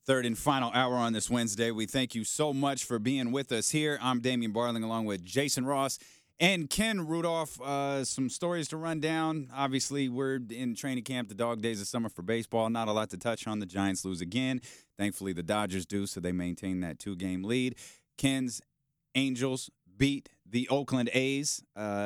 Third and final hour on this Wednesday. We thank you so much for being with us here. I'm Damian Barling along with Jason Ross and Ken Rudolph. Some stories to run down. Obviously, we're in training camp, the dog days of summer for baseball. Not a lot to touch on. The Giants lose again. Thankfully, the Dodgers do, so they maintain that 2-game lead. Ken's Angels beat the Oakland A's.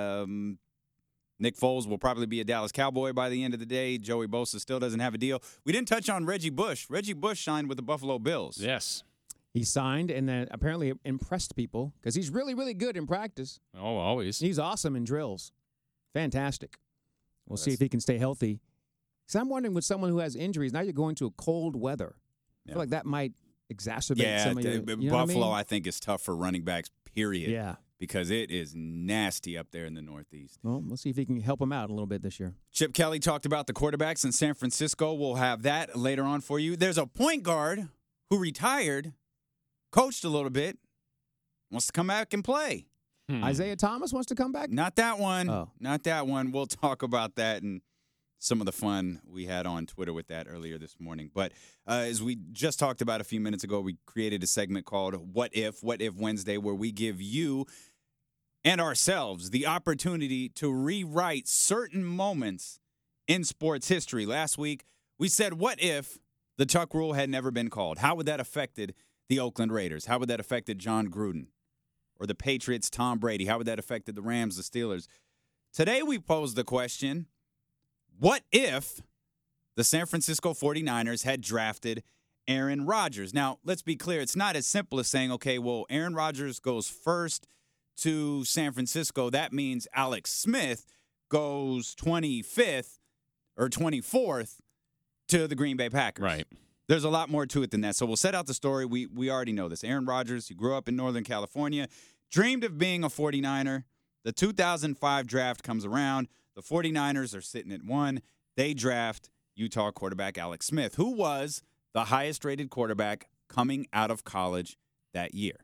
Nick Foles will probably be a Dallas Cowboy by the end of the day. Joey Bosa still doesn't have a deal. We didn't touch on Reggie Bush. Reggie Bush signed with the Buffalo Bills. Yes. He signed and then apparently impressed people because he's really, really good in practice. Oh, always. He's awesome in drills. Fantastic. We'll see if he can stay healthy. So I'm wondering with someone who has injuries, now you're going to a cold weather. I feel like that might exacerbate some of your, you know Buffalo, what I mean? I think, is tough for running backs, period. Yeah. Because it is nasty up there in the Northeast. Well, we'll see if he can help him out a little bit this year. Chip Kelly talked about the quarterbacks in San Francisco. We'll have that later on for you. There's a point guard who retired, coached a little bit, wants to come back and play. Isaiah Thomas wants to come back? Not that one. Oh. Not that one. We'll talk about that and some of the fun we had on Twitter with that earlier this morning. But as we just talked about a few minutes ago, we created a segment called What If Wednesday, where we give you and ourselves the opportunity to rewrite certain moments in sports history. Last week, we said, what if the Tuck rule had never been called? How would that affected the Oakland Raiders? How would that affected John Gruden? Or the Patriots, Tom Brady? How would that affected the Rams, the Steelers? Today, we posed the question, what if the San Francisco 49ers had drafted Aaron Rodgers? Now, let's be clear. It's not as simple as saying, okay, well, Aaron Rodgers goes first to San Francisco. That means Alex Smith goes 25th or 24th to the Green Bay Packers. Right. There's a lot more to it than that. So we'll set out the story. We already know this. Aaron Rodgers, he grew up in Northern California, dreamed of being a 49er. The 2005 draft comes around. The 49ers are sitting at 1. They draft Utah quarterback Alex Smith, who was the highest-rated quarterback coming out of college that year.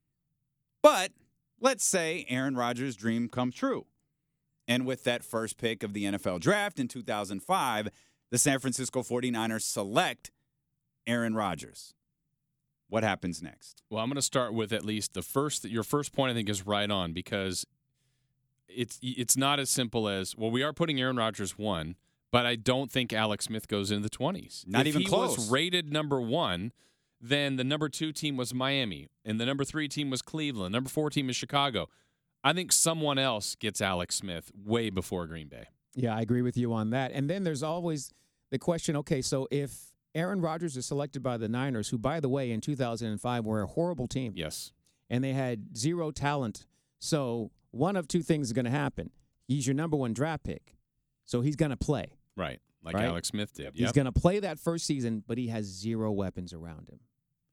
But let's say Aaron Rodgers' dream comes true. And with that first pick of the NFL draft in 2005, the San Francisco 49ers select Aaron Rodgers. What happens next? Well, I'm going to start with at least your first point I think is right on, because it's not as simple as, well, we are putting Aaron Rodgers 1, but I don't think Alex Smith goes into the 20s. Not even close. If he was rated number 1, then the number 2 team was Miami, and the number 3 team was Cleveland. Number 4 team is Chicago. I think someone else gets Alex Smith way before Green Bay. Yeah, I agree with you on that. And then there's always the question, okay, so if Aaron Rodgers is selected by the Niners, who, by the way, in 2005 were a horrible team. Yes. And they had zero talent. So one of two things is going to happen. He's your number 1 draft pick, so he's going to play. Right, like right? Alex Smith did. He's going to play that first season, but he has zero weapons around him.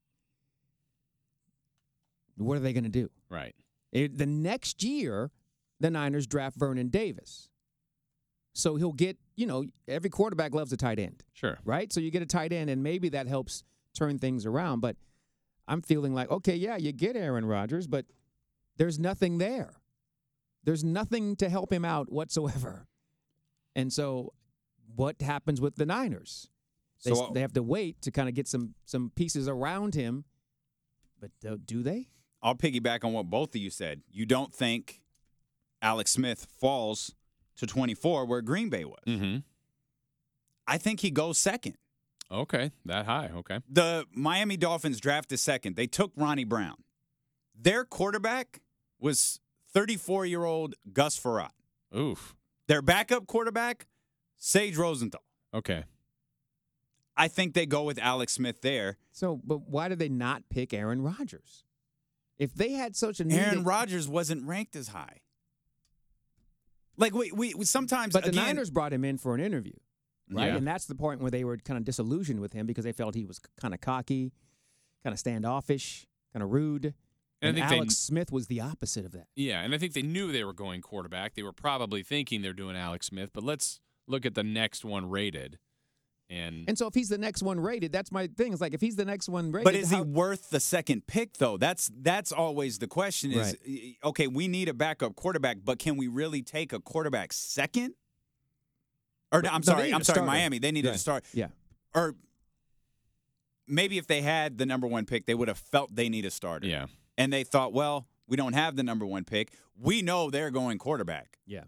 What are they going to do? Right. The next year, the Niners draft Vernon Davis. So he'll get, every quarterback loves a tight end. Sure. Right? So you get a tight end, and maybe that helps turn things around. But I'm feeling like, okay, yeah, you get Aaron Rodgers, but there's nothing there. There's nothing to help him out whatsoever. And so what happens with the Niners? They have to wait to kind of get some pieces around him. But do they? I'll piggyback on what both of you said. You don't think Alex Smith falls to 24 where Green Bay was. Mm-hmm. I think he goes second. Okay, that high. Okay. The Miami Dolphins drafted second. They took Ronnie Brown. Their quarterback was 34-year-old Gus Frerotte. Oof. Their backup quarterback, Sage Rosenthal. Okay. I think they go with Alex Smith there. So, but why did they not pick Aaron Rodgers? If they had such a need, Aaron Rodgers wasn't ranked as high. Like we sometimes, but the again, Niners brought him in for an interview, right? Yeah. And that's the point where they were kind of disillusioned with him because they felt he was kind of cocky, kind of standoffish, kind of rude. And I think Alex Smith was the opposite of that. Yeah, and I think they knew they were going quarterback. They were probably thinking they're doing Alex Smith, but let's look at the next one rated. And so if he's the next one rated, that's my thing. It's like if he's the next one rated. But is he worth the second pick, though? That's always the question is, okay, we need a backup quarterback, but can we really take a quarterback second? Or I'm sorry, Miami. They needed to start. Yeah. Or maybe if they had the number 1 pick, they would have felt they need a starter. Yeah. And they thought, well, we don't have the number 1 pick. We know they're going quarterback. Yeah.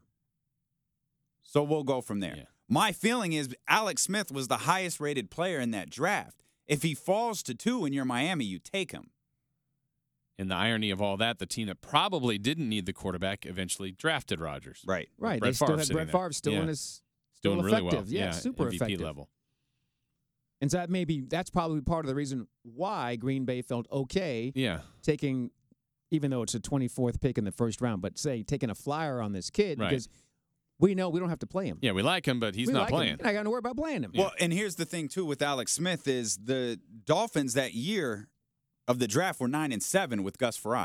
So we'll go from there. Yeah. My feeling is Alex Smith was the highest rated player in that draft. If he falls to 2 and you're Miami, you take him. And the irony of all that, the team that probably didn't need the quarterback eventually drafted Rodgers. Right. Right. Brett They still Favre had sitting Brett there. Favre still Yeah. in his Doing still really well. effective. Yeah, super MVP effective. level. And so that's probably part of the reason why Green Bay felt okay Yeah. taking, even though it's a 24th pick in the first round, but say taking a flyer on this kid Right. because we know we don't have to play him. Yeah, we like him, but he's We not like him. playing. You're not going to worry about playing him. Well, and here's the thing, too, with Alex Smith is the Dolphins that year of the draft were 9-7 with Gus Frerotte.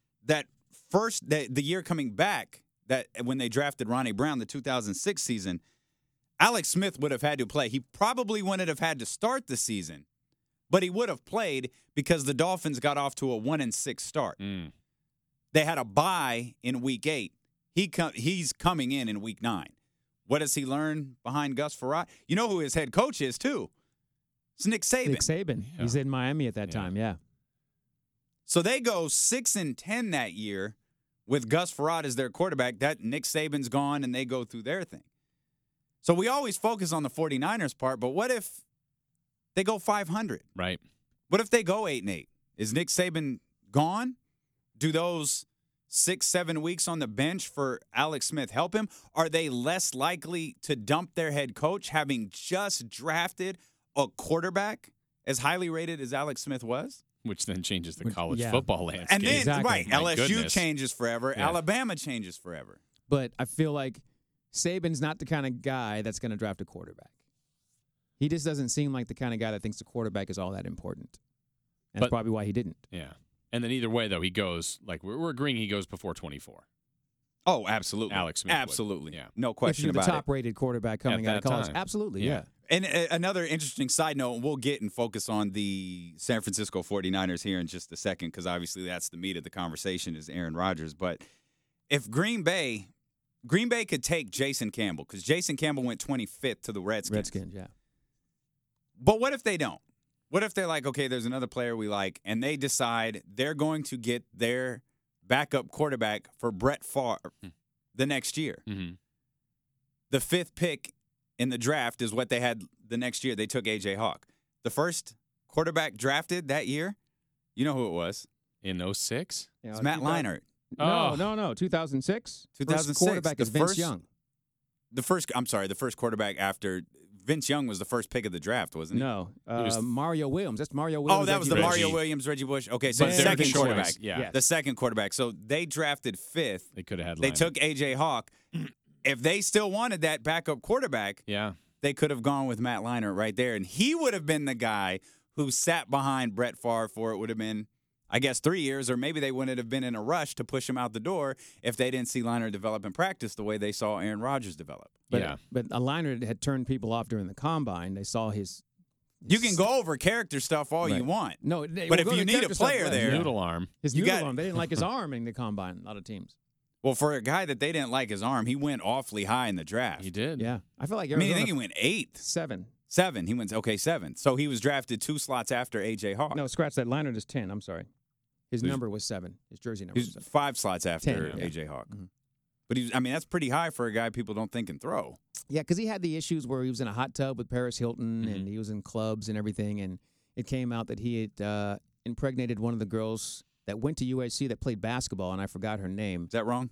The year coming back, that when they drafted Ronnie Brown, the 2006 season, Alex Smith would have had to play. He probably wouldn't have had to start the season, but he would have played because the Dolphins got off to a 1-6 start. Mm. They had a bye in week 8. He's coming in week 9. What does he learn behind Gus Frerotte? You know who his head coach is, too. It's Nick Saban. Nick Saban. Yeah. He's in Miami at that time, yeah. So they go 6-10 that year with Gus Frerotte as their quarterback. That Nick Saban's gone, and they go through their thing. So we always focus on the 49ers part, but what if they go 500? Right. What if they go 8-8? Is Nick Saban gone? Do those 6-7 weeks on the bench for Alex Smith help him? Are they less likely to dump their head coach having just drafted a quarterback as highly rated as Alex Smith was? Which then changes the college yeah. football landscape. And then, Exactly. right, My LSU goodness. changes forever. Yeah. Alabama changes forever. But I feel like Saban's not the kind of guy that's going to draft a quarterback. He just doesn't seem like the kind of guy that thinks the quarterback is all that important. And that's But- probably why he didn't. Yeah. And then either way, though, he goes, like, we're agreeing he goes before 24. Oh, absolutely. Alex Smith would. Absolutely. Yeah. No If question you're the about it. top-rated quarterback coming out of that college, time. absolutely, Yeah. yeah. And another interesting side note, and we'll get and focus on the San Francisco 49ers here in just a second, because obviously that's the meat of the conversation is Aaron Rodgers. But if Green Bay could take Jason Campbell, because Jason Campbell went 25th to the Redskins. Yeah. But what if they don't? What if they're like, okay, there's another player we like, and they decide they're going to get their backup quarterback for Brett Favre the next year? Mm-hmm. The 5th pick in the draft is what they had the next year. They took A.J. Hawk. The first quarterback drafted that year, you know who it was? In 06? It's Matt Leinart. No, Oh. no. 2006? 2006. First quarterback is The Vince first- Young. The first quarterback after Vince Young was the first pick of the draft, wasn't he? No, was- Mario Williams. That's Mario Williams. Oh, that was the Reggie Reggie. Mario Williams, Reggie Bush. Okay, so But the they're second the quarterback. choice. Yeah. Yeah. The second quarterback. So they drafted 5th. They could have had They Leinart. took A.J. Hawk. If they still wanted that backup quarterback, Yeah. they could have gone with Matt Leinart right there. And he would have been the guy who sat behind Brett Favre for it would have been, I guess, 3 years, or maybe they wouldn't have been in a rush to push him out the door if they didn't see Leinart develop in practice the way they saw Aaron Rodgers develop. But, Yeah. But Leinart had turned people off during the combine. They saw his. You can go over character stuff all you Right. want. No, But if you need a player there- Noodle arm. his you noodle got- arm. They didn't like his arm in the combine. A lot of teams. Well, for a guy that they didn't like his arm, he went awfully high in the draft. He did. Yeah, I feel like I mean, I Arizona think he went 8th. 7. 7. He went, 7. So he was drafted 2 slots after A.J. Hawk. No, scratch that. Leinart is 10. I'm sorry. His Who's- number was 7. His jersey number He was was 7. 5 slots after 10, yeah. A.J. Hawk. Mhm. But that's pretty high for a guy people don't think can throw. Yeah, because he had the issues where he was in a hot tub with Paris Hilton Mhm. and he was in clubs and everything. And it came out that he had impregnated one of the girls that went to USC that played basketball, and I forgot her name. Is that wrong?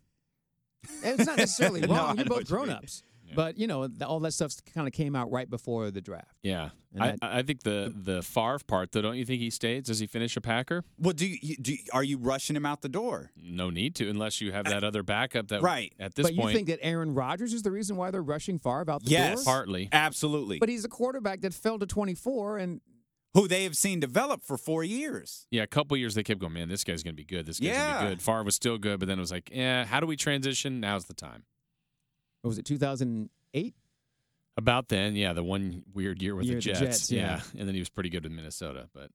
And it's not necessarily No, I wrong. You're know both what you mean. grown-ups. Yeah. But, all that stuff kind of came out right before the draft. Yeah. And I think the Favre part, though, don't you think he stays? Does he finish a Packer? Well, are you rushing him out the door? No need to, unless you have that other backup that Right. at this But point. you think that Aaron Rodgers is the reason why they're rushing Favre out the Yes. door? partly. Absolutely. But he's a quarterback that fell to 24, and Who they have seen develop for 4 years. Yeah, a couple years they kept going, man, this guy's going to be good. This guy's going Yeah. to be good. Favre was still good, but then it was like, how do we transition? Now's the time. what was it, 2008? About then, yeah, the one weird year with Year the with the Jets. Jets, yeah. And then he was pretty good with Minnesota, but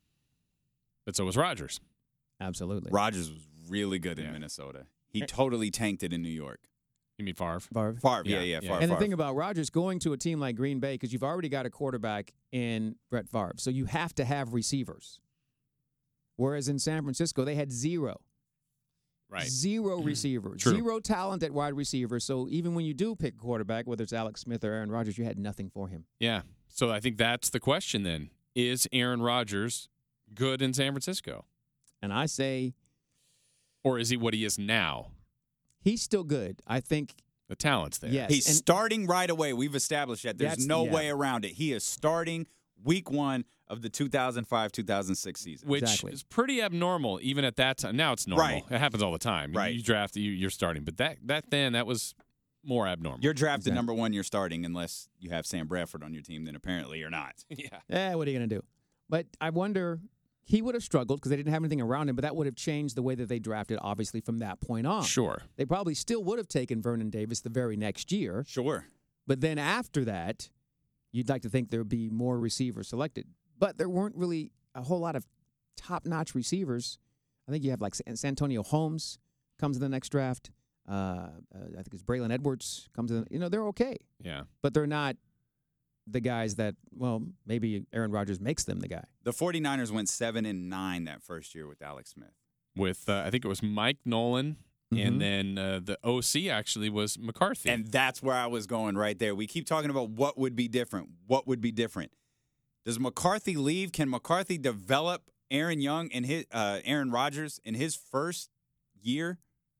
so was Rodgers. Absolutely. Rodgers was really good in Yeah. Minnesota. He totally tanked it in New York. You mean Favre? Favre. Favre, Yeah, yeah. yeah. Favre, And the Favre. thing about Rodgers going to a team like Green Bay, because you've already got a quarterback in Brett Favre, so you have to have receivers. Whereas in San Francisco, they had zero. Right. Zero receivers. True. Zero talent at wide receiver. So even when you do pick a quarterback, whether it's Alex Smith or Aaron Rodgers, you had nothing for him. Yeah. So I think that's the question then. Is Aaron Rodgers good in San Francisco? And I say Or is he what he is now? he's still good. I think, The talent's there. yes. He's and starting right away. We've established that. There's That's- no yeah. way around it. He is starting week 1 of the 2005-2006 season. Which Exactly. is pretty abnormal even at that time. Now it's normal. Right. It happens all the time. Right. You draft, you're starting. But that was more abnormal. You're drafted Exactly. number 1, you're starting unless you have Sam Bradford on your team, then apparently you're not. yeah. what are you going to do? But I wonder, he would have struggled because they didn't have anything around him, but that would have changed the way that they drafted, obviously, from that point on. Sure. They probably still would have taken Vernon Davis the very next year. Sure. But then after that, you'd like to think there would be more receivers selected. But there weren't really a whole lot of top-notch receivers. I think you have like Santonio Holmes comes in the next draft. I think it's Braylon Edwards comes in. They're okay. Yeah. But they're not the guys that, well, maybe Aaron Rodgers makes them the guy. The 49ers went 7-9 that first year with Alex Smith. With, I think it was Mike Nolan, Mhm. and then the OC actually was McCarthy. And that's where I was going right there. We keep talking about what would be different. What would be different? Does McCarthy leave? Can McCarthy develop Aaron Young and his Aaron Rodgers in his first year?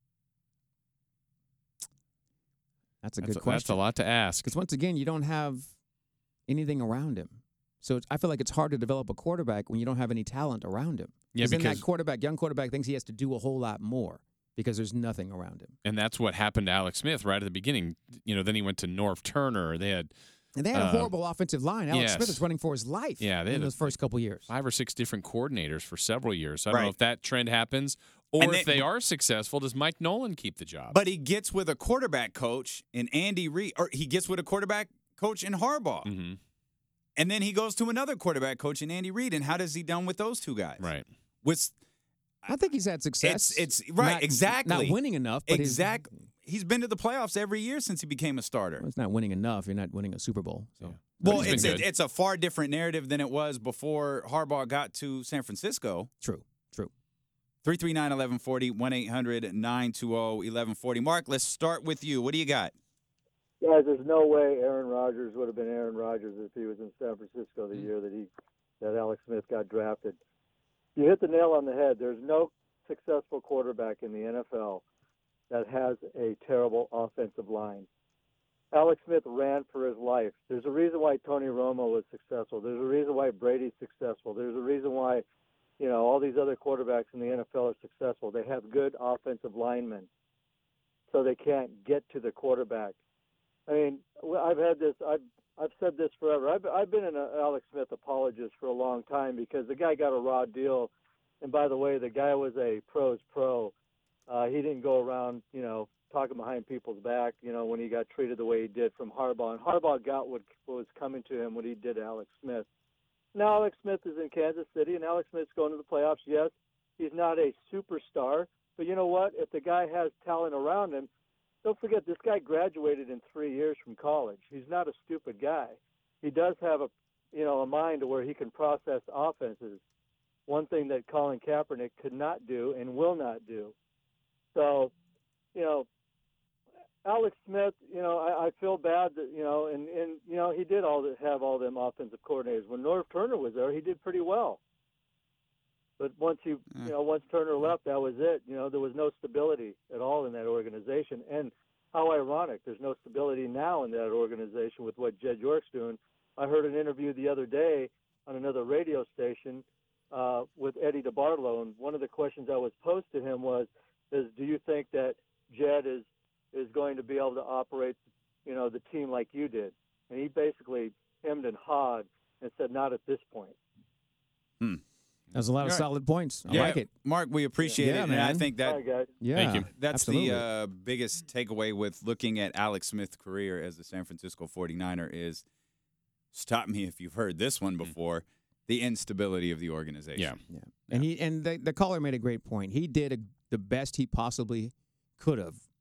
That's a that's, good question. That's a lot to ask. Because once again, you don't have anything around him. So I feel like it's hard to develop a quarterback when you don't have any talent around him. Yeah, then because that young quarterback thinks he has to do a whole lot more because there's nothing around him. and that's what happened to Alex Smith right at the beginning. Then he went to Norv Turner. They had And they had a horrible offensive line. Alex yes. Smith was running for his life Yeah, they in had those first couple years. 5 or 6 different coordinators for several years. So I don't Right. know if that trend happens, or And if they- they are successful, does Mike Nolan keep the job? But he gets with a quarterback coach in Andy Reid, or he gets with a quarterback coach in Harbaugh. Mm-hmm. And then he goes to another quarterback coach in Andy Reid. And how does he done with those two guys? Right. I think he's had success. It's right, Not- exactly. Not winning enough, but He's been to the playoffs every year since he became a starter. it's not winning enough. You're not winning a Super Bowl. So. Yeah. Well, But he's been good. it's a far different narrative than it was before Harbaugh got to San Francisco. True. 339-1140, 1-800-920-1140. Mark, let's start with you. What do you got? Guys, there's no way Aaron Rodgers would have been Aaron Rodgers if he was in San Francisco the year that Alex Smith got drafted. You hit the nail on the head. There's no successful quarterback in the NFL that has a terrible offensive line. Alex Smith ran for his life. There's a reason why Tony Romo was successful. There's a reason why Brady's successful. There's a reason why, all these other quarterbacks in the NFL are successful. They have good offensive linemen, so they can't get to the quarterback. I mean, I've had this. I've said this forever. I've been an Alex Smith apologist for a long time because the guy got a raw deal, and by the way, the guy was a pro's pro. He didn't go around, talking behind people's back, when he got treated the way he did from Harbaugh. And Harbaugh got what was coming to him when he did Alex Smith. Now Alex Smith is in Kansas City, and Alex Smith's going to the playoffs. Yes, he's not a superstar, but you know what? If the guy has talent around him, don't forget this guy graduated in 3 years from college. He's not a stupid guy. He does have a mind where he can process offenses. One thing that Colin Kaepernick could not do and will not do. So, Alex Smith, I feel bad that, and he did have all them offensive coordinators. When Norv Turner was there, he did pretty well. But once once Turner left, that was it. There was no stability at all in that organization. And how ironic, there's no stability now in that organization with what Jed York's doing. I heard an interview the other day on another radio station with Eddie DeBartolo, and one of the questions I was posed to him was, do you think that Jed is going to be able to operate, the team like you did? And he basically hemmed and hawed and said, not at this point. There's a lot of Right. solid points. I like it. Mark, we appreciate Yeah, it. And I man. think All right, guys. Yeah. Thank you. that's absolutely. the biggest takeaway with looking at Alex Smith's career as the San Francisco 49er is, stop me if you've heard this one before, the instability of the organization. Yeah. Yeah. And the caller made a great point. He did the best he possibly could have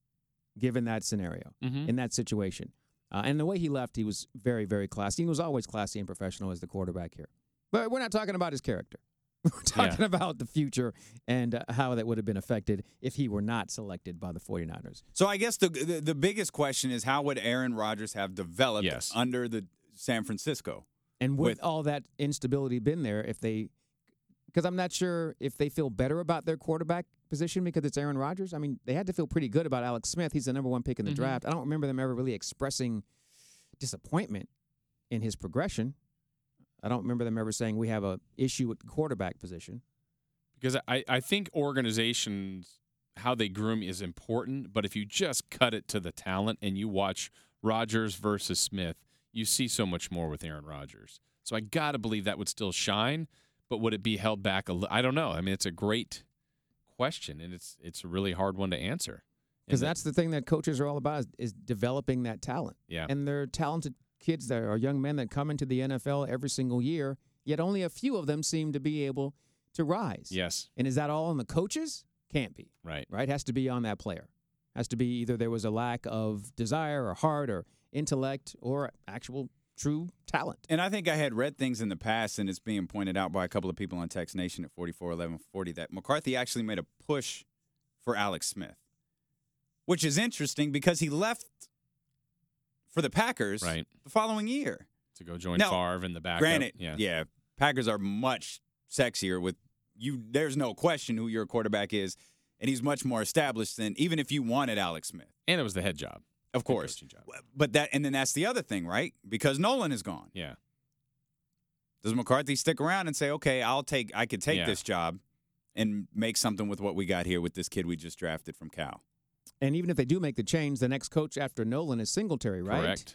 given that scenario, Mhm. in that situation. And the way he left, he was very, very classy. He was always classy and professional as the quarterback here. But we're not talking about his character. We're talking about the future and how that would have been affected if he were not selected by the 49ers. So I guess the biggest question is, how would Aaron Rodgers have developed Yes. under the San Francisco? And with all that instability been there, because I'm not sure if they feel better about their quarterback position because it's Aaron Rodgers. I mean, they had to feel pretty good about Alex Smith. He's the number one pick in the draft. I don't remember them ever really expressing disappointment in his progression. I don't remember them ever saying we have a issue with the quarterback position. Because I think organizations, how they groom is important, but if you just cut it to the talent and you watch Rodgers versus Smith, you see so much more with Aaron Rodgers. So I got to believe that would still shine, but would it be held back a little? I don't know. I mean, it's a great question, and it's a really hard one to answer. Because that's the thing that coaches are all about is developing that talent. Yeah. And they're talented kids that are young men that come into the NFL every single year, yet only a few of them seem to be able to rise. Yes. And is that all on the coaches? Can't be. Right. Right? Has to be on that player. Has to be either there was a lack of desire or heart or intellect or actual true talent. And I think I had read things in the past, and it's being pointed out by a couple of people on Text Nation at 441140 that McCarthy actually made a push for Alex Smith, which is interesting because he left for the Packers Right. the following year. To go join Now, Favre in the backup. Granted, Yeah. Packers are much sexier with you. There's no question who your quarterback is, and he's much more established than even if you wanted Alex Smith. And it was the head job. Of course. Head coaching job. But then that's the other thing, right? Because Nolan is gone. Yeah. Does McCarthy stick around and say, okay, I could take Yeah. this job and make something with what we got here with this kid we just drafted from Cal? And even if they do make the change, the next coach after Nolan is Singletary, right? Correct.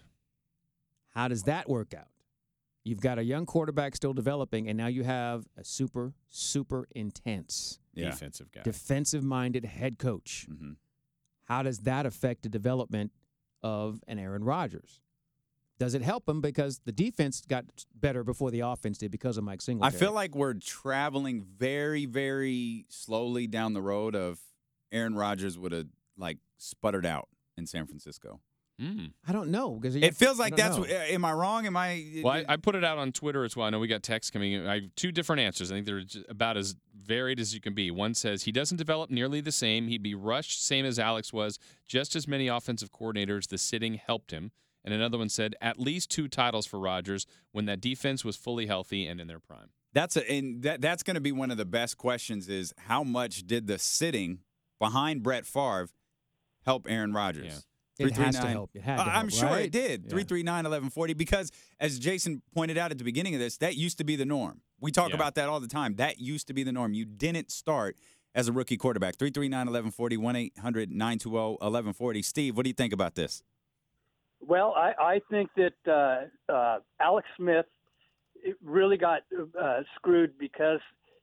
How does that work out? You've got a young quarterback still developing, and now you have a super, super intense, Defensive guy. defensive-minded head coach. Mm-hmm. How does that affect the development of an Aaron Rodgers? Does it help him because the defense got better before the offense did because of Mike I Singletary? feel like we're traveling very, very slowly down the road of Aaron Rodgers would have sputtered out in San Francisco. I don't know because It feels like that's. Am I wrong? Am I? Well, I put it out on Twitter as well. I know we got texts coming in. I have two different answers. I think they're about as varied as you can be. One says he doesn't develop nearly the same. He'd be rushed, same as Alex was. Just as many offensive coordinators, the sitting helped him. And another one said at least 2 titles for Rodgers when that defense was fully healthy and in their prime. That's going to be one of the best questions: is how much did the sitting behind Brett Favre help Aaron Rodgers? Yeah. It has to help. It had to help, I'm sure right? it did. Yeah. 339-1140. Because as Jason pointed out at the beginning of this, that used to be the norm. We talk about that all the time. That used to be the norm. You didn't start as a rookie quarterback. 339-1140, 1-800-920-1140. Steve, what do you think about this? Well, I think that Alex Smith really got screwed because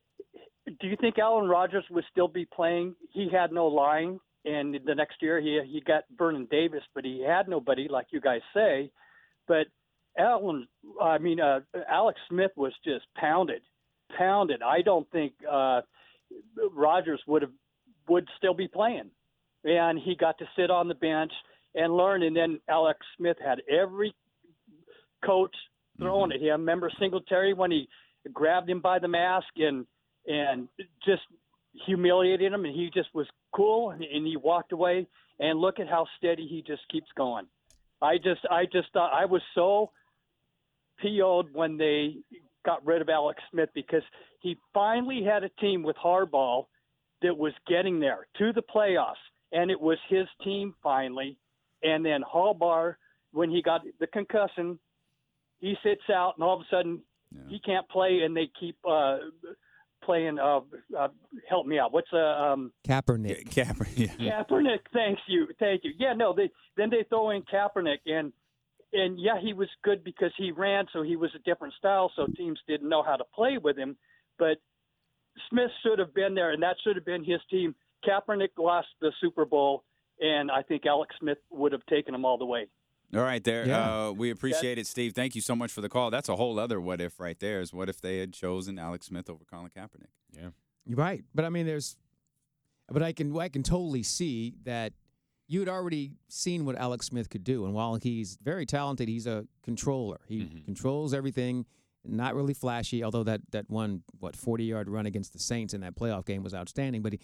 do you think Aaron Rodgers would still be playing? He had no line, and the next year he got Vernon Davis, but he had nobody, like you guys say. But Alex Smith was just pounded. I don't think Rodgers would still be playing, and he got to sit on the bench and learn. And then Alex Smith had every coach throwing at him. Remember Singletary when he grabbed him by the mask and just humiliated him, and he just was cool and he walked away. And look at how steady he just keeps going. I just thought I was so PO'd when they got rid of Alex Smith because he finally had a team with Harbaugh that was getting there to the playoffs, and it was his team finally. And then Harbaugh, when he got the concussion, he sits out, and all of a sudden he can't play, and they keep playing. Help me out. What's Kaepernick? Kaepernick. Thank you. Yeah, no. Then they throw in Kaepernick, and yeah, he was good because he ran, so he was a different style, so teams didn't know how to play with him. But Smith should have been there, and that should have been his team. Kaepernick lost the Super Bowl, and I think Alex Smith would have taken him all the way. All right, there. Yeah. We appreciate it, Steve. Thank you so much for the call. That's a whole other what if right there. Is what if they had chosen Alex Smith over Colin Kaepernick? Yeah, Right. But I mean, I can totally see that you'd already seen what Alex Smith could do. And while he's very talented, he's a controller. He controls everything, not really flashy, although that one, 40-yard run against the Saints in that playoff game was outstanding. But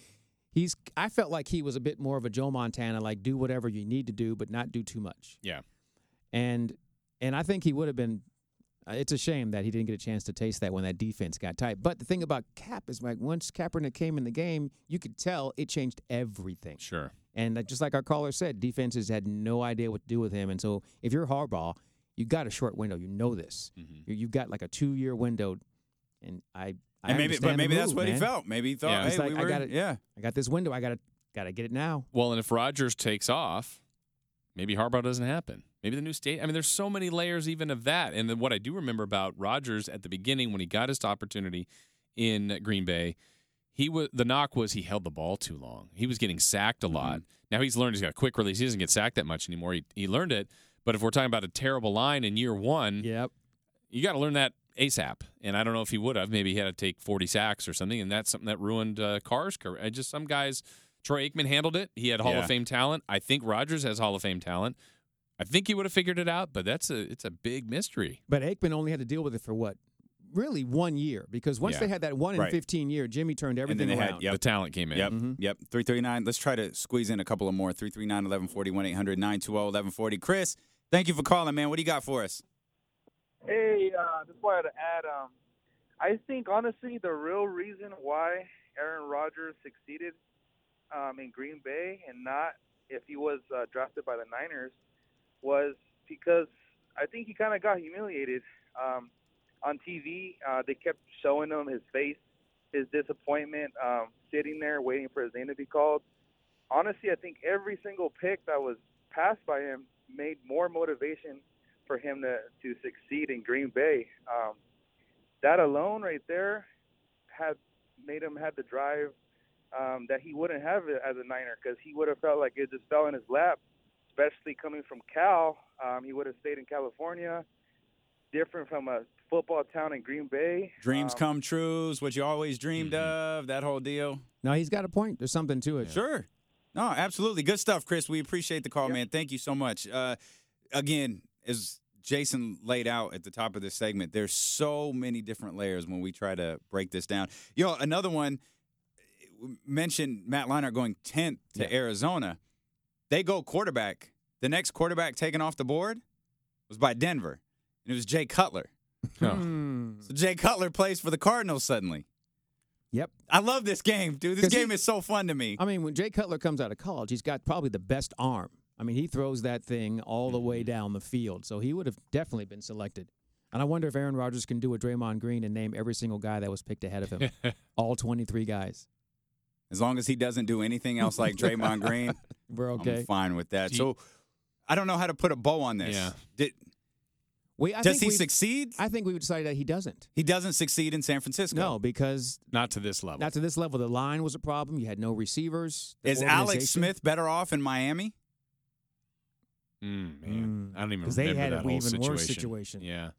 I felt like he was a bit more of a Joe Montana, like do whatever you need to do, but not do too much. Yeah. And I think he would have been it's a shame that he didn't get a chance to taste that when that defense got tight. But the thing about Cap is, like, once Kaepernick came in the game, you could tell it changed everything. Sure. And just like our caller said, defenses had no idea what to do with him. And so if you're Harbaugh, you got a short window. You know this. You've got like a 2-year window. And maybe that's what he felt. Maybe he thought, hey, like, I got this window. I got to get it now. Well, and if Rodgers takes off, maybe Harbaugh doesn't happen. Maybe the new state. I mean, there's so many layers even of that. And then what I do remember about Rodgers at the beginning when he got his opportunity in Green Bay, the knock was he held the ball too long. He was getting sacked a lot. Now he's learned he's got a quick release. He doesn't get sacked that much anymore. He learned it. But if we're talking about a terrible line in year one, you got to learn that ASAP. And I don't know if he would have. Maybe he had to take 40 sacks or something, and that's something that ruined Carr's career. Just some guys, Troy Aikman handled it. He had Hall of Fame talent. I think Rodgers has Hall of Fame talent. I think he would have figured it out, but it's a big mystery. But Aikman only had to deal with it for what? Really 1 year, because once they had that 1 in 15 year, Jimmy turned everything around. The talent came in. Yep. 339. Let's try to squeeze in a couple of more. 339-1140, 1-800-920-1140. Chris, thank you for calling, man. What do you got for us? Hey, just wanted to add, I think, honestly, the real reason why Aaron Rodgers succeeded in Green Bay and not if he was drafted by the Niners was because I think he kind of got humiliated. On TV, they kept showing him his face, his disappointment, sitting there waiting for his name to be called. Honestly, I think every single pick that was passed by him made more motivation for him to succeed in Green Bay. That alone right there had made him have the drive that he wouldn't have as a Niner, because he would have felt like it just fell in his lap, especially coming from Cal. He would have stayed in California, different from a football town in Green Bay. Dreams come true is what you always dreamed of, that whole deal. No, he's got a point. There's something to it. Yeah. Sure. No, absolutely. Good stuff, Chris. We appreciate the call, man. Thank you so much. Again, as Jason laid out at the top of this segment, there's so many different layers when we try to break this down. Another one, mentioned Matt Leinart going 10th to Arizona. They go quarterback. The next quarterback taken off the board was by Denver, and it was Jay Cutler. So Jay Cutler plays for the Cardinals suddenly. Yep. I love this game, dude. This game is so fun to me. I mean, when Jay Cutler comes out of college, he's got probably the best arm. I mean, he throws that thing all the way down the field. So he would have definitely been selected. And I wonder if Aaron Rodgers can do a Draymond Green and name every single guy that was picked ahead of him. All 23 guys. As long as he doesn't do anything else like Draymond Green, we're okay. I'm fine with that. So I don't know how to put a bow on this. Yeah. Does he succeed? I think we've decided that he doesn't. He doesn't succeed in San Francisco. No, because not to this level. Not to this level. The line was a problem. You had no receivers. Is Alex Smith better off in Miami? Man, I don't even remember they had that an whole even situation. worse situation. Yeah.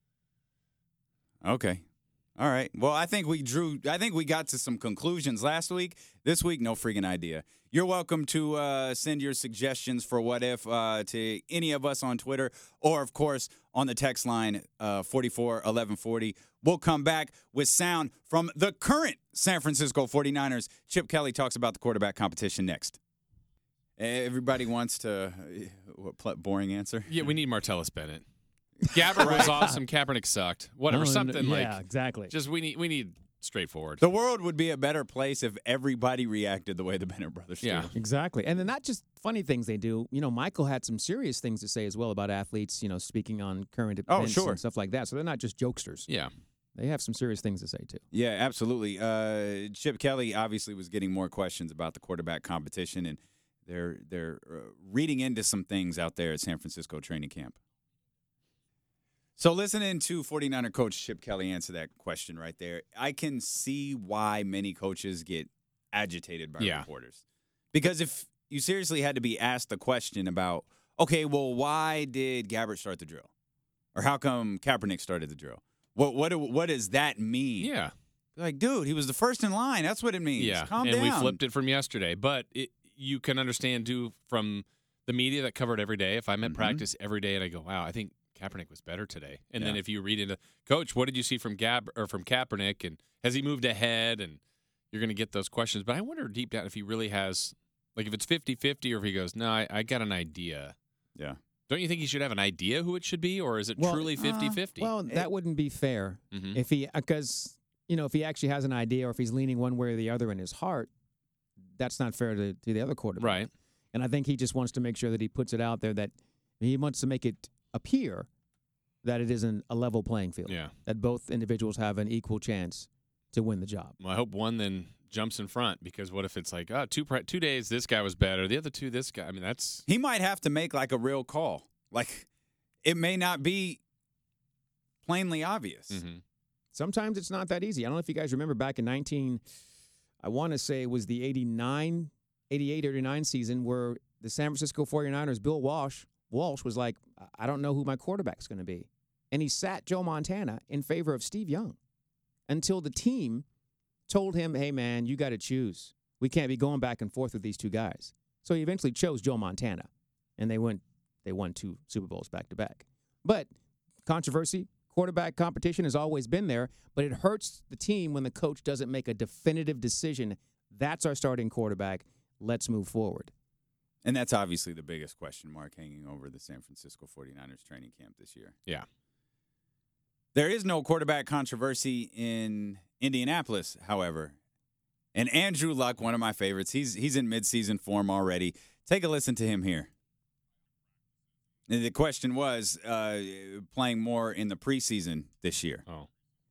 Okay. All right. Well, I think we got to some conclusions last week. This week, no freaking idea. You're welcome to send your suggestions for What If to any of us on Twitter or, of course, on the text line 441140. We'll come back with sound from the current San Francisco 49ers. Chip Kelly talks about the quarterback competition next. Everybody wants to boring answer? Yeah, we need Martellus Bennett. Gabbert was awesome. Kaepernick sucked. Whatever, exactly. Just we need straightforward. The world would be a better place if everybody reacted the way the Bennett brothers do. Exactly. And then not just funny things they do. Michael had some serious things to say as well about athletes, speaking on current events and stuff like that. So they're not just jokesters. Yeah. They have some serious things to say, too. Yeah, absolutely. Chip Kelly obviously was getting more questions about the quarterback competition, and they're reading into some things out there at San Francisco training camp. So listening to 49er coach Chip Kelly answer that question right there, I can see why many coaches get agitated by reporters. Because if you seriously had to be asked the question about, okay, well, why did Gabbert start the drill? Or how come Kaepernick started the drill? What does that mean? Yeah. Like, dude, he was the first in line. That's what it means. Yeah. Calm and down. we flipped it from yesterday. But you can understand from the media that covered every day. If I'm at practice every day and I go, wow, I think Kaepernick was better today. And then if you read into, Coach, what did you see from Kaepernick, and has he moved ahead? And you're going to get those questions. But I wonder deep down if he really has, like if it's 50-50 or if he goes, no, I got an idea. Yeah. Don't you think he should have an idea who it should be, or is it truly 50-50? Well, that wouldn't be fair if he, because, if he actually has an idea or if he's leaning one way or the other in his heart, that's not fair to the other quarterback. Right. And I think he just wants to make sure that he puts it out there that he wants to make it appear that it isn't a level playing field. Yeah. That both individuals have an equal chance to win the job. Well, I hope one then jumps in front, because what if it's like, 2 days this guy was better, the other 2 this guy. I mean, that's He might have to make like a real call. Like it may not be plainly obvious. Sometimes it's not that easy. I don't know if you guys remember back in I want to say it was the 88-89 season where the San Francisco 49ers, Bill Walsh was like, I don't know who my quarterback's going to be. And he sat Joe Montana in favor of Steve Young until the team told him, hey, man, you got to choose. We can't be going back and forth with these two guys. So he eventually chose Joe Montana, and they won 2 Super Bowls back-to-back. But controversy, quarterback competition has always been there, but it hurts the team when the coach doesn't make a definitive decision. That's our starting quarterback. Let's move forward. And that's obviously the biggest question mark hanging over the San Francisco 49ers training camp this year. Yeah. There is no quarterback controversy in Indianapolis, however. And Andrew Luck, one of my favorites, he's in midseason form already. Take a listen to him here. And the question was playing more in the preseason this year. Oh.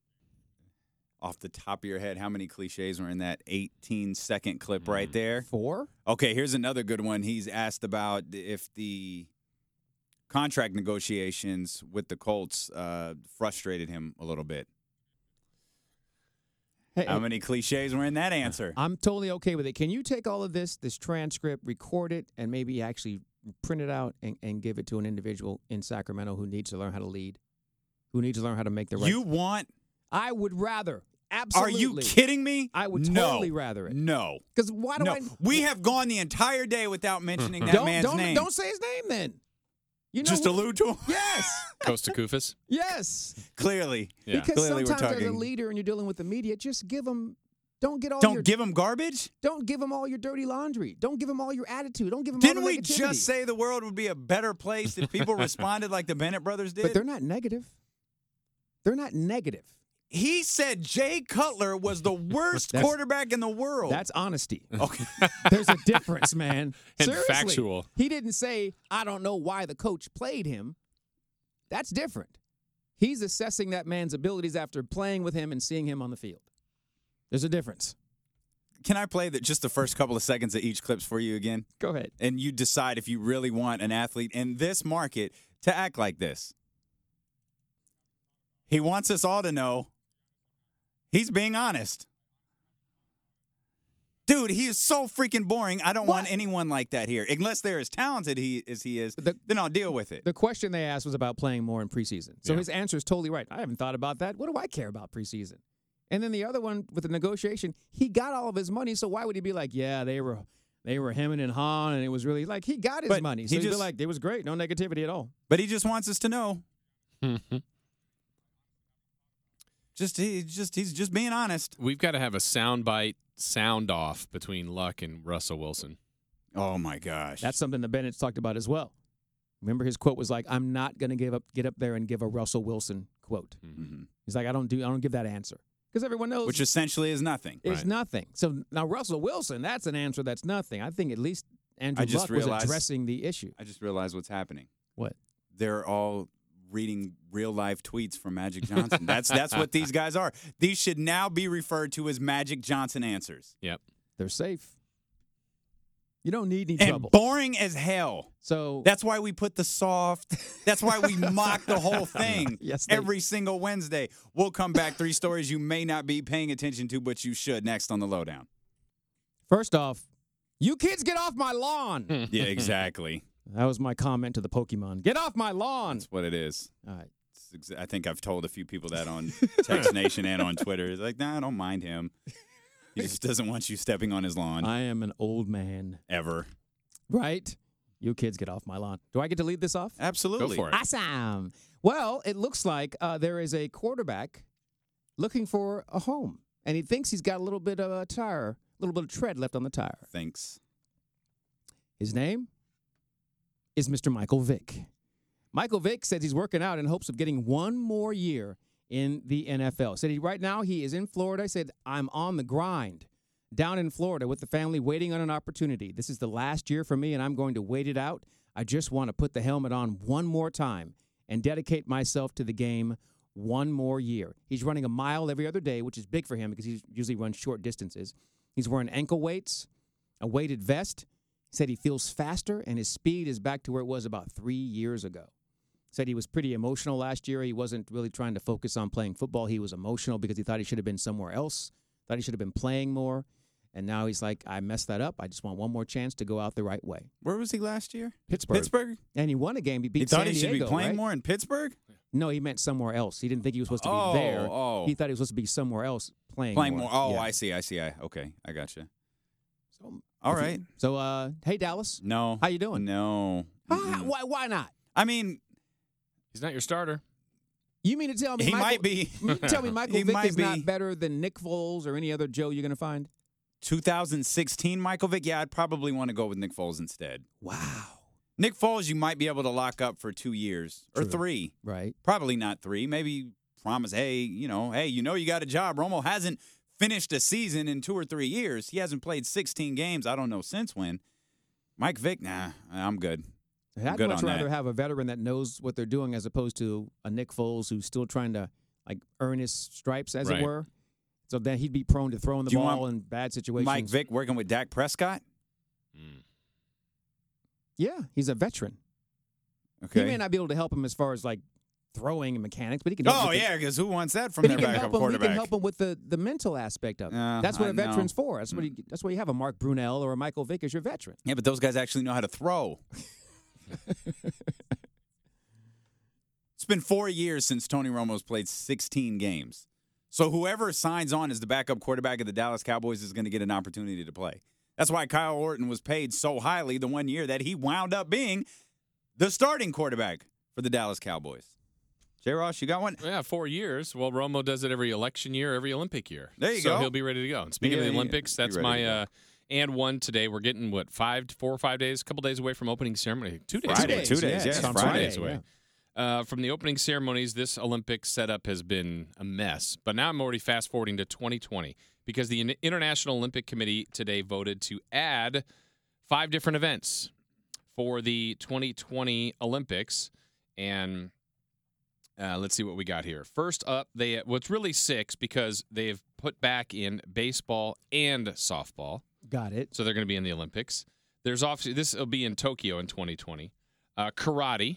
Off the top of your head, how many cliches were in that 18-second clip right there? 4? Okay, here's another good one. He's asked about if the contract negotiations with the Colts frustrated him a little bit. Hey, How many cliches were in that answer? I'm totally okay with it. Can you take all of this transcript, record it, and maybe actually print it out and give it to an individual in Sacramento who needs to learn how to lead, who needs to learn how to make the right. You want? I would rather. Absolutely. Are you kidding me? I would totally rather it. No. Because why do I? We have gone the entire day without mentioning that man's name. Don't say his name then. You know Just allude to him? Yes. Costa Kufis? Yes. Clearly. Yeah. Because Clearly sometimes we're as a talking. leader and you're dealing with the media, just give them. Don't give him garbage? Don't give them all your dirty laundry. Don't give them all your attitude. Don't give them Didn't all the we negativity. just say the world would be a better place if people responded like the Bennett brothers did? But they're not negative. They're not negative. He said Jay Cutler was the worst quarterback in the world. That's honesty. Okay. There's a difference, man. And Seriously. factual. He didn't say, I don't know why the coach played him. That's different. He's assessing that man's abilities after playing with him and seeing him on the field. There's a difference. Can I play just the first couple of seconds of each clips for you again? Go ahead. And you decide if you really want an athlete in this market to act like this. He wants us all to know he's being honest. Dude, he is so freaking boring. I don't want anyone like that here. Unless they're as talented as he is, then I'll deal with it. The question they asked was about playing more in preseason. So his answer is totally right. I haven't thought about that. What do I care about preseason? And then the other one with the negotiation, he got all of his money, so why would he be like, yeah, they were hemming and hawing, and it was really like he got his money. So he'd be like, it was great, no negativity at all. But he just wants us to know. He's just being honest. We've got to have a soundbite sound off between Luck and Russell Wilson. Oh my gosh. That's something that Bennett's talked about as well. Remember his quote was like, I'm not going to get up there and give a Russell Wilson quote. Mm-hmm. He's like, I don't give that answer. Because everyone knows. Which essentially is nothing. It's nothing. So now Russell Wilson, that's an answer that's nothing. I think at least Andrew Luck was addressing the issue. I just realized what's happening. What? They're all reading real-life tweets from Magic Johnson. That's what these guys are. These should now be referred to as Magic Johnson answers. Yep. They're safe. You don't need any and trouble. Boring as hell. So that's why we put the soft. That's why we mock the whole thing every single Wednesday. We'll come back. 3 stories you may not be paying attention to, but you should. Next on the Lowdown. First off, you kids get off my lawn. Yeah, exactly. That was my comment to the Pokemon. Get off my lawn. That's what it is. All right. I think I've told a few people that on Text Nation and on Twitter. It's like, nah, I don't mind him. He just doesn't want you stepping on his lawn I am an old man. ever. Right? You kids get off my lawn. Do I get to lead this off? Absolutely. Go for it. Awesome. Well, it looks like there is a quarterback looking for a home, and he thinks he's got a little bit of a tire, a little bit of tread left on the tire. Thanks. His name is Mr. Michael Vick. Michael Vick says he's working out in hopes of getting one more year in the NFL. Said right now he is in Florida. He said, I'm on the grind down in Florida with the family waiting on an opportunity. This is the last year for me, and I'm going to wait it out. I just want to put the helmet on one more time and dedicate myself to the game one more year. He's running a mile every other day, which is big for him because he usually runs short distances. He's wearing ankle weights, a weighted vest. He said he feels faster, and his speed is back to where it was about 3 years ago. Said he was pretty emotional last year. He wasn't really trying to focus on playing football. He was emotional because he thought he should have been somewhere else, thought he should have been playing more. And now he's like, I messed that up. I just want one more chance to go out the right way. Where was he last year? Pittsburgh. And he won a game. He beat He thought San he should Diego, be playing right? more in Pittsburgh? No, he meant somewhere else. He didn't think he was supposed to be Oh, there. oh. He thought he was supposed to be somewhere else playing More. Oh, Yeah. I see. Okay, I got you. So, All right. So, hey, Dallas. No. How you doing? No. Mm-mm. Why not? I mean, He's not your starter. You mean to tell me he Michael, might be. You mean to tell me Michael He Vick might is not be. better than Nick Foles or any other Joe you're going to find? 2016 Michael Vick, yeah, I'd probably want to go with Nick Foles instead. Wow. Nick Foles, you might be able to lock up for 2 years or True. 3. Right. Probably not 3. Maybe promise, hey, you got a job. Romo hasn't finished a season in 2 or 3 years. He hasn't played 16 games. I don't know since when. Mike Vick, nah, I'm good. I'd good much on rather that. have a veteran that knows what they're doing as opposed to a Nick Foles who's still trying to earn his stripes, as Right. it were. So then he'd be prone to throwing the Do you ball want in bad situations. Mike Vick working with Dak Prescott? Yeah, he's a veteran. Okay. He may not be able to help him as far as throwing and mechanics, but he can help Oh, with yeah, because who wants that from But he their can backup help him. He quarterback? can help him with the mental aspect of it. That's what I a veteran's know. for. That's why you have a Mark Brunell or a Michael Vick as your veteran. Yeah, but those guys actually know how to throw. It's been 4 years since Tony Romo's played 16 games. So whoever signs on as the backup quarterback of the Dallas Cowboys is going to get an opportunity to play. That's why Kyle Orton was paid so highly the 1 year that he wound up being the starting quarterback for the Dallas Cowboys. J. Ross, you got one? Yeah, 4 years. Well, Romo does it every election year, every Olympic year. There you so go. he'll be ready to go. And speaking of the Yeah, Olympics, be that's ready to my and one today. We're getting 4 or 5 days, a couple days away from opening ceremony. 2 days. Friday, away. 2 days, yeah, it's on Friday. 2 days away. yeah. From the opening ceremonies, this Olympic setup has been a mess. But now I'm already fast forwarding to 2020 because the International Olympic Committee today voted to add 5 different events for the 2020 Olympics. And let's see what we got here. First up, it's really 6 because they have put back in baseball and softball. Got it. So they're going to be in the Olympics. There's obviously this will be in Tokyo in 2020. Karate.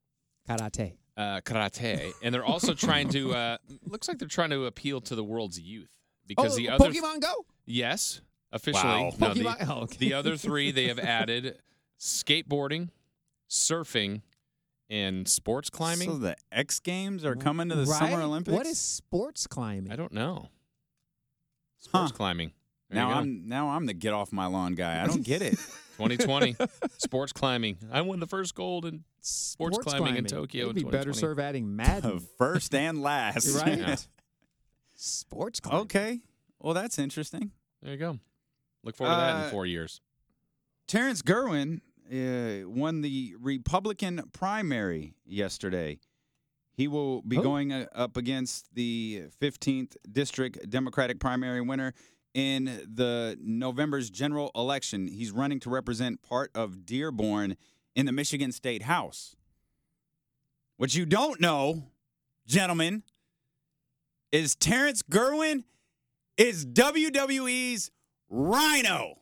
Karate, and they're also trying to. Looks like they're trying to appeal to the world's youth because the other. Pokemon Go? Yes, officially. Wow. No, Pokemon. Okay. the other 3 they have added: skateboarding, surfing, and sports climbing. So the X Games are coming to the Right? Summer Olympics? What is sports climbing? I don't know. Sports climbing. There you go. Now I'm the get off my lawn guy. I don't get it. 2020 sports climbing. I won the first gold in sports climbing in Tokyo It'd in be better 2020. serve adding Madden. First and last. Right? Yeah. Sports climbing. Okay. Well, that's interesting. There you go. Look forward to that in 4 years. Terrence Gerwin won the Republican primary yesterday. He will be going up against the 15th District Democratic primary winner in the November's general election. He's running to represent part of Dearborn in the Michigan State House. What you don't know, gentlemen, is Terrence Gerwin is WWE's Rhino.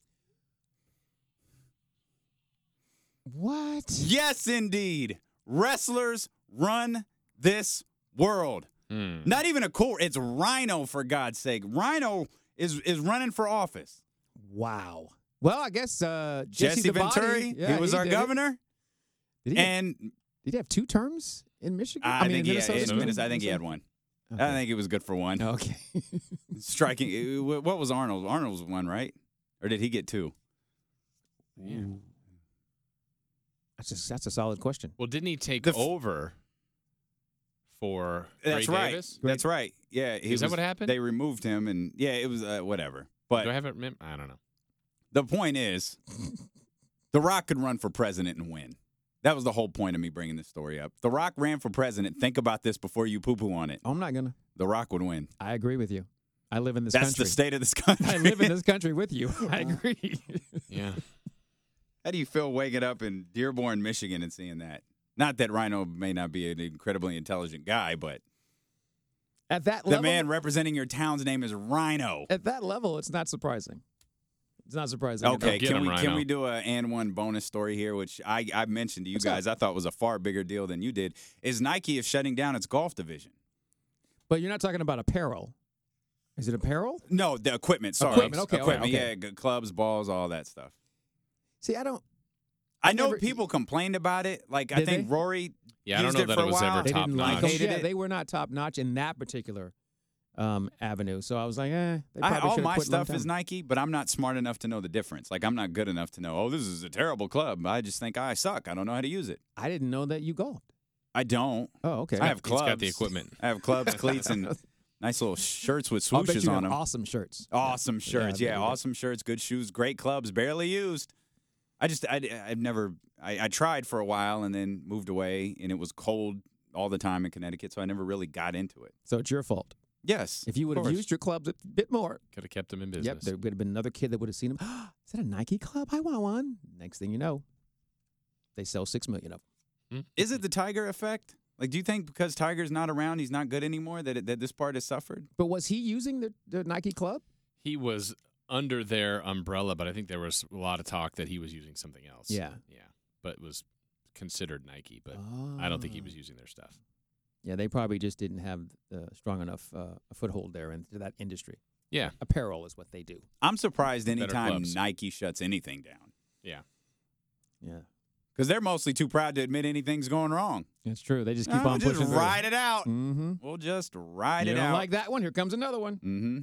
What? Yes, indeed. Wrestlers run this world. Not even it's Rhino, for God's sake. Rhino is running for office. Wow. Well, I guess Jesse the Body, Venturi, yeah, he was our did it. governor. Did he And did he have 2 terms in Michigan? I mean, think in Minnesota? I think he had one. Okay. I think it was good for one. Okay. Striking. What was Arnold? Arnold was one, right? Or did he get two? Yeah. That's a solid question. Well, didn't he take The f- over for That's Ray right. Davis? That's right. Yeah. Is that what happened? They removed him, and yeah, it was whatever. But Do I have it? I don't know. the point is, The Rock could run for president and win. That was the whole point of me bringing this story up. The Rock ran for president. Think about this before you poo-poo on it. I'm not gonna. The Rock would win. I agree with you. I live in this That's country. the state of this country. I live in this country with you. I agree. Yeah. How do you feel waking up in Dearborn, Michigan, and seeing that? Not that Rhino may not be an incredibly intelligent guy, but At that the level, man representing your town's name is Rhino. at that level, it's not surprising. It's not surprising. at Okay, all. Get can him, we Rhino. do a and one bonus story here, which I mentioned to you What's guys. I thought was a far bigger deal than you did. Is Nike is shutting down its golf division? But you're not talking about apparel. Is it apparel? No, the equipment. Sorry, Equipment, okay, equipment. okay. Yeah, clubs, balls, all that stuff. See, I don't. I know never- people complained about it. Like I Did think they? Rory. Yeah, I don't used know it that for it a was while. ever They top didn't notch. like them. Hated Yeah, it. they were not top notch in that particular avenue. So I was like, they probably All should have my quit a long stuff is time. Nike, but I'm not smart enough to know the difference. Like I'm not good enough to know. Oh, this is a terrible club. I just think I suck. I don't know how to use it. I didn't know that you golfed. I don't. Oh, okay. I have He's got the clubs. equipment. I have clubs, cleats, and nice little shirts with I'll bet swooshes you on have them. awesome shirts. Awesome shirts. I Yeah, bet you do. awesome shirts, good shoes, great clubs, barely used. I've never, I tried for a while and then moved away, and it was cold all the time in Connecticut, so I never really got into it. So it's your fault. Yes. If you would of have course. used your clubs a bit more, Could have kept him in business. yep, there would have been another kid that would have seen him. Is that a Nike club? I want one. Next thing you know, they sell 6 million of them. Is it the Tiger effect? Like, do you think because Tiger's not around, he's not good anymore, that this part has suffered? But was he using the Nike club? He was under their umbrella, but I think there was a lot of talk that he was using something else. Yeah. Yeah. But was considered Nike, but I don't think he was using their stuff. Yeah, they probably just didn't have strong enough a foothold there into that industry. Yeah. Apparel is what they do. I'm surprised Better anytime clubs. Nike shuts anything down. Yeah. Yeah, Because they're mostly too proud to admit anything's going wrong. it's true. They just keep on just pushing. ride it out. Mm-hmm. We'll just ride You it don't out. like that one? Here comes another one.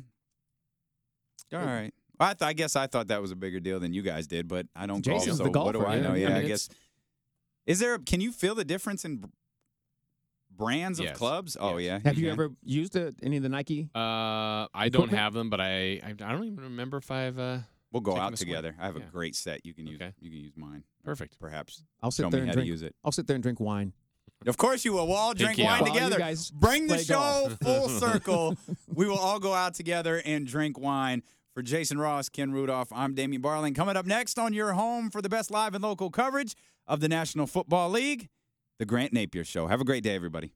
Mm-hmm. All right. Well, I guess I thought that was a bigger deal than you guys did, but I don't golf, Jason's so the what do golfer, I yeah. know? I Yeah, mean, I it's- guess. Can you feel the difference in brands of Yes. clubs? Oh, Yes. yeah. Have you can. ever used any of the Nike? I don't Equipment? have them, but I don't even remember if I've We'll go taking out a swing. together. I have a Yeah. great set. You can use. Okay. You can use mine. Perfect. Perhaps I'll sit show there me and how drink. to use it. I'll sit there and drink wine. Of course you will. We'll all drink Pinky wine out. While you together. guys Bring the play show golf. full circle. We will all go out together and drink wine. For Jason Ross, Ken Rudolph, I'm Damian Barling. Coming up next on your home for the best live and local coverage of the National Football League, the Grant Napier Show. Have a great day, everybody.